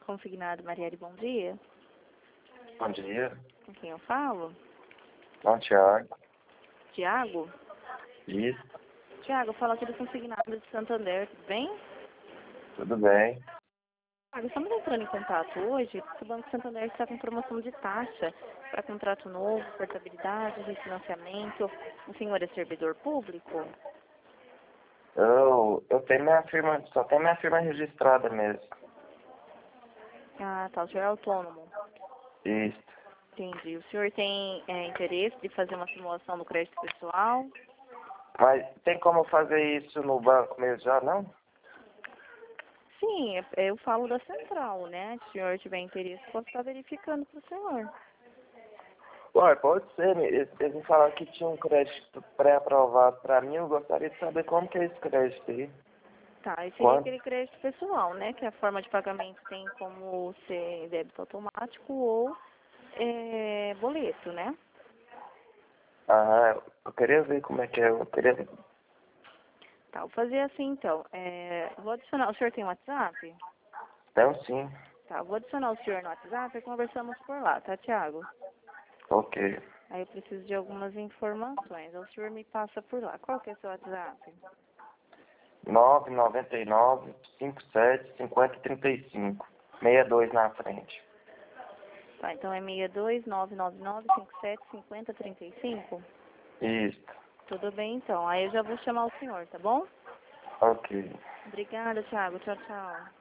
Consignado Marielle, bom dia. Bom dia. Com quem eu falo? Bom, Thiago. Tiago? Isso, Tiago, fala aqui do Consignado de Santander, tudo bem? tudo bem. Tiago, estamos entrando em contato hoje porque o Banco Santander está com promoção de taxa para contrato novo, portabilidade, refinanciamento. O senhor é servidor público? Eu tenho minha firma, só tenho minha firma registrada mesmo. Ah, tá. O senhor é autônomo. Isso. Entendi. O senhor tem interesse de fazer uma simulação do crédito pessoal? Mas tem como fazer isso no banco mesmo já, não? Sim, eu falo da central, né? Se o senhor tiver interesse, posso estar verificando para o senhor. Ué, pode ser. Eles me falaram que tinha um crédito pré-aprovado para mim. Eu gostaria de saber como que é esse crédito aí. Tá, esse seria Quanto? aquele crédito pessoal, né? Que a forma de pagamento tem como ser débito automático ou boleto, né? Ah, eu queria ver como é que é. Eu queria... Tá, vou fazer assim então. Vou adicionar. O senhor tem WhatsApp? Então, sim. Tá, vou adicionar o senhor no WhatsApp e conversamos por lá, tá, Thiago? Ok. Aí eu preciso de algumas informações. O senhor me passa por lá. Qual que é o seu WhatsApp? 999-57-50-35. 62 na frente. Tá, então é 62999575035. Isso. Tudo bem, então. Aí eu já vou chamar o senhor, tá bom? Ok. Obrigada, Thiago. Tchau, tchau.